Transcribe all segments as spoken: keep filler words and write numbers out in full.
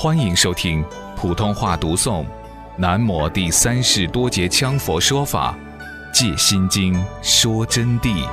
欢迎收听普通话读诵南摩第三世多杰羌佛说法借心经说真谛。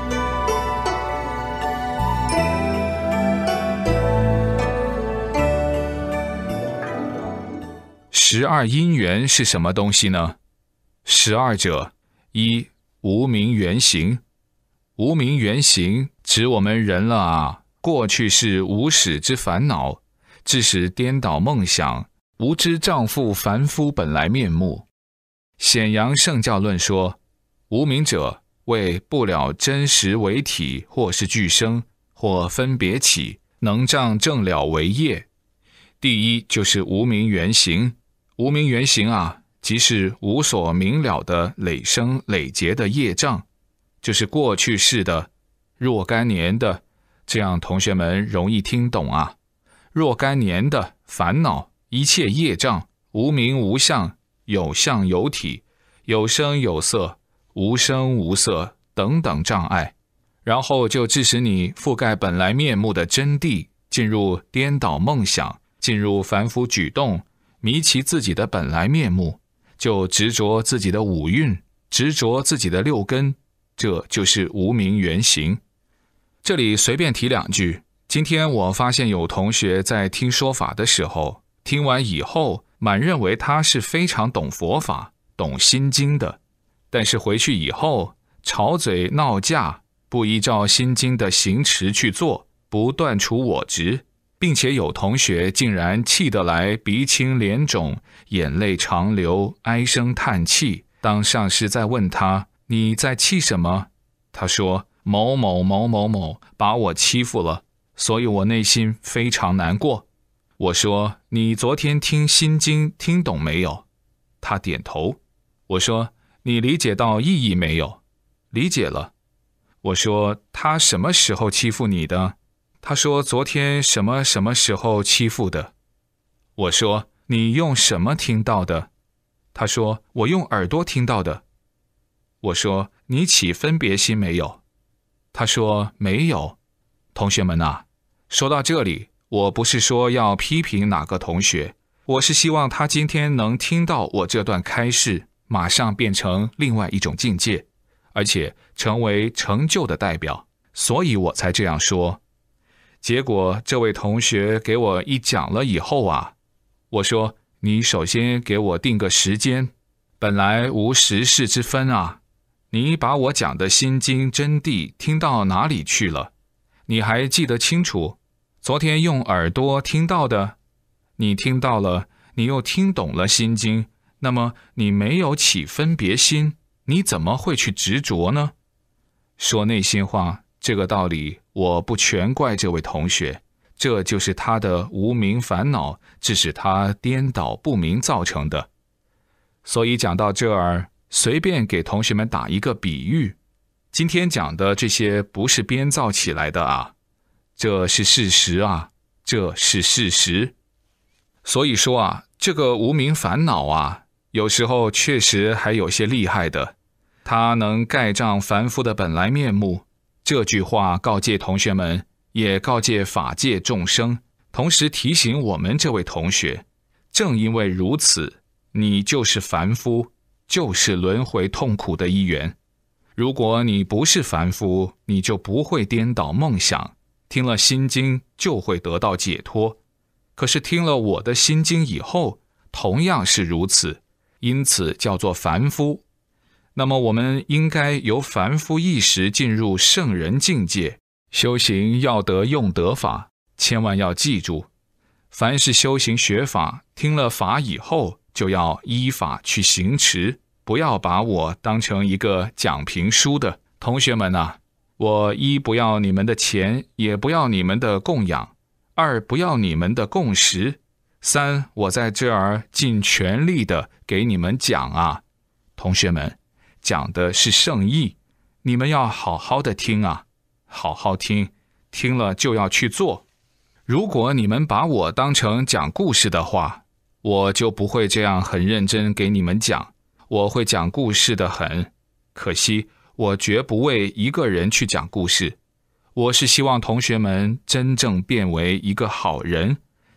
十二因缘是什么东西呢？十二者，一无明缘行。无明缘行指我们人了啊，过去是无始之烦恼，致使颠倒梦想，无知障缚凡夫本来面目。显扬圣教论说，无明者为不了真实为体，或是俱生，或分别起，能障正了为业。第一就是无明缘行。无明缘行啊，即是无所明了的累生累劫的业障，就是过去世的若干年的，这样同学们容易听懂啊。若干年的烦恼，一切业障，无名无相，有相有体，有声有色，无声无色等等障碍，然后就致使你覆盖本来面目的真谛，进入颠倒梦想，进入凡夫举动，迷其自己的本来面目，就执着自己的五蕴，执着自己的六根，这就是无明缘行。这里随便提两句，今天我发现有同学在听说法的时候，听完以后满认为他是非常懂佛法，懂心经的，但是回去以后吵嘴闹架，不依照心经的行持去做，不断除我执，并且有同学竟然气得来鼻青脸肿，眼泪长流，唉声叹气。当上师在问他，你在气什么？他说，某某某某某把我欺负了，所以我内心非常难过。我说，你昨天听心经听懂没有？他点头。我说，你理解到意义没有？理解了。我说，他什么时候欺负你的？他说，昨天什么什么时候欺负的？我说，你用什么听到的？他说，我用耳朵听到的。我说，你起分别心没有？他说，没有。同学们啊，说到这里，我不是说要批评哪个同学，我是希望他今天能听到我这段开示，马上变成另外一种境界，而且成为成就的代表，所以我才这样说。结果这位同学给我一讲了以后啊，我说，你首先给我定个时间，本来无时事之分啊，你把我讲的心经真谛听到哪里去了？你还记得清楚？昨天用耳朵听到的，你听到了，你又听懂了心经，那么你没有起分别心，你怎么会去执着呢？说内心话，这个道理我不全怪这位同学，这就是他的无明烦恼，致使他颠倒不明造成的。所以讲到这儿，随便给同学们打一个比喻，今天讲的这些不是编造起来的啊，这是事实啊，这是事实。所以说啊，这个无明烦恼啊，有时候确实还有些厉害的，它能盖障凡夫的本来面目。这句话告诫同学们，也告诫法界众生，同时提醒我们这位同学，正因为如此，你就是凡夫，就是轮回痛苦的一员。如果你不是凡夫，你就不会颠倒梦想，听了心经就会得到解脱。可是听了我的心经以后，同样是如此，因此叫做凡夫。那么我们应该由凡夫意识进入圣人境界，修行要得用得法，千万要记住，凡是修行学法，听了法以后，就要依法去行持，不要把我当成一个讲评书的。同学们啊，我一不要你们的钱，也不要你们的供养，二不要你们的供食，三我在这儿尽全力的给你们讲啊。同学们，讲的是圣意，你们要好好的听啊，好好听，听了就要去做。如果你们把我当成讲故事的话，我就不会这样很认真给你们讲，我会讲故事的很。可惜我绝不为一个人去讲故事，我是希望同学们真正变为一个好人，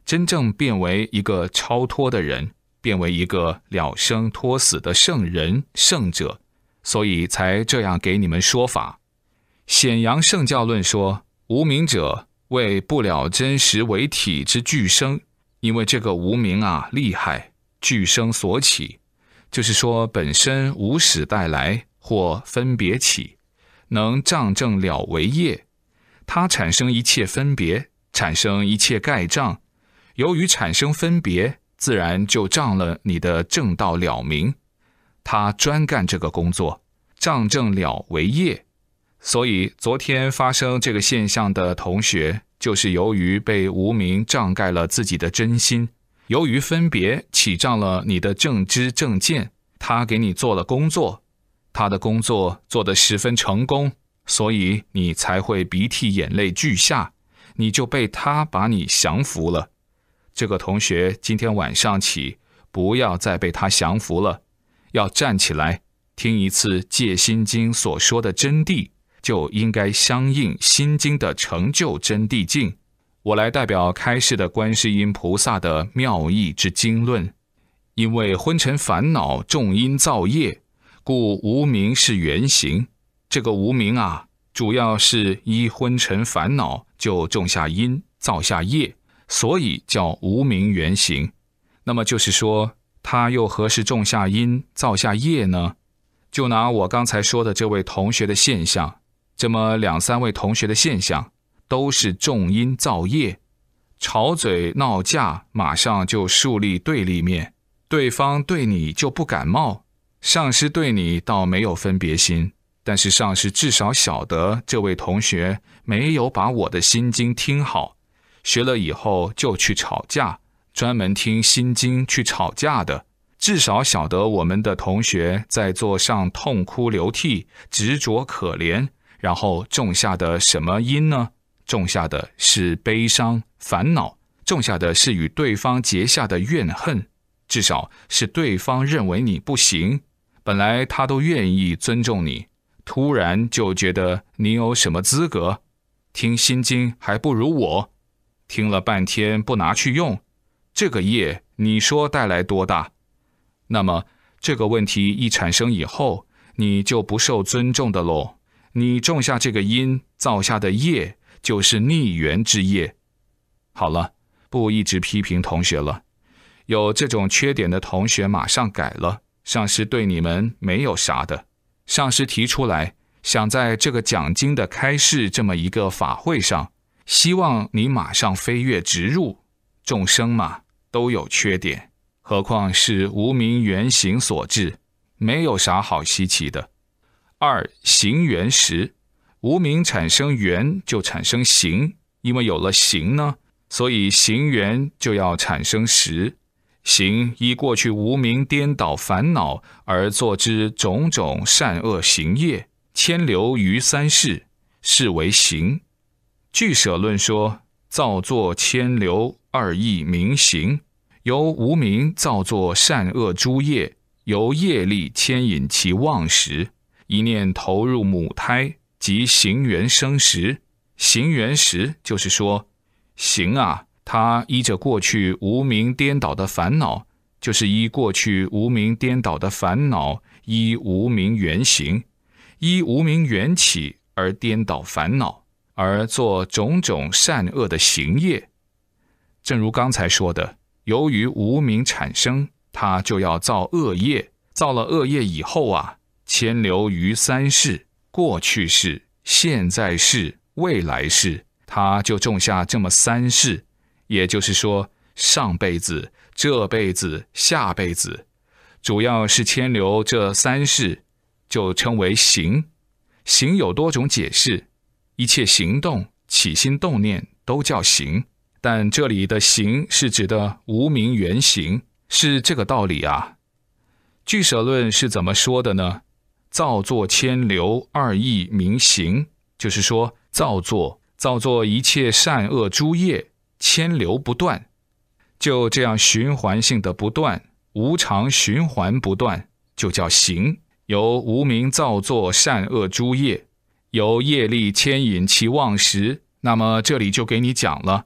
真正变为一个超脱的人，变为一个了生脱死的圣人、圣者，所以才这样给你们说法。显扬圣教论说，无明者为不了真实为体之俱生，因为这个无明啊厉害，俱生所起，就是说本身无始带来或分别起，能障正了为业，它产生一切分别，产生一切盖障，由于产生分别，自然就障了你的正道了明，他专干这个工作，障正了为业。所以昨天发生这个现象的同学，就是由于被无明障盖了自己的真心，由于分别起障了你的正知正见，他给你做了工作，他的工作做得十分成功，所以你才会鼻涕眼泪俱下，你就被他把你降服了。这个同学今天晚上起，不要再被他降服了，要站起来，听一次戒心经所说的真谛，就应该相应心经的成就真谛境。我来代表开示的观世音菩萨的妙义之经论。因为昏沉烦恼重因造业，故无明是原形。这个无明啊，主要是依昏沉烦恼就种下因，造下业，所以叫无明原形。那么就是说，他又何时种下因，造下业呢？就拿我刚才说的这位同学的现象，这么两三位同学的现象，都是种因造业，吵嘴闹架，马上就树立对立面，对方对你就不感冒，上师对你倒没有分别心，但是上师至少晓得这位同学没有把我的心经听好，学了以后就去吵架，专门听心经去吵架的，至少晓得我们的同学在座上痛哭流涕，执着可怜，然后种下的什么因呢？种下的是悲伤、烦恼，种下的是与对方结下的怨恨，至少是对方认为你不行，本来他都愿意尊重你，突然就觉得你有什么资格？听心经还不如我，听了半天不拿去用，这个业你说带来多大？那么这个问题一产生以后，你就不受尊重的咯。你种下这个因，造下的业，就是逆缘之业。好了，不一直批评同学了，有这种缺点的同学马上改了，上师对你们没有啥的。上师提出来，想在这个讲经的开示这么一个法会上，希望你马上飞跃直入。众生嘛，都有缺点，何况是无明原形所致，没有啥好稀奇的。二、行缘时，无明产生缘就产生行，因为有了行呢，所以行缘就要产生识。行依过去无明颠倒烦恼而作之种种善恶行业，牵流于三世，是为行。俱舍论说，造作牵流二义名行，由无明造作善恶诸业，由业力牵引其妄识，一念投入母胎，即行缘生时。行缘时就是说，行啊，它依着过去无明颠倒的烦恼，就是依过去无明颠倒的烦恼，依无明缘行，依无明缘起而颠倒烦恼，而做种种善恶的行业。正如刚才说的，由于无明产生，它就要造恶业，造了恶业以后啊，牵流于三世，过去世、现在世、未来世，它就种下这么三世，也就是说上辈子、这辈子、下辈子，主要是牵流这三世，就称为行。行有多种解释，一切行动、起心动念都叫行，但这里的行是指的无明原行，是这个道理啊。俱舍论是怎么说的呢？造作牵流二义名行，就是说造作造作一切善恶诸业，牵流不断，就这样循环性的不断，无常循环不断，就叫行。由无明造作善恶诸业，由业力牵引其妄识，那么这里就给你讲了，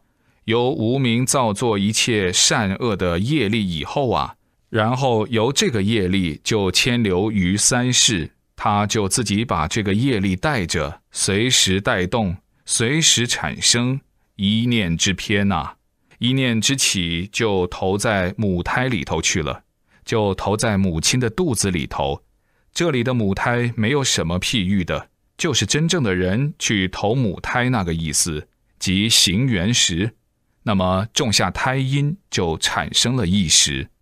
由无明造作一切善恶的业力以后啊，然后由这个业力就牵流于三世，他就自己把这个业力带着，随时带动，随时产生一念之偏啊，一念之起就投在母胎里头去了，就投在母亲的肚子里头。这里的母胎没有什么譬喻的，就是真正的人去投母胎那个意思，即行缘时，那么种下胎因就产生了意识。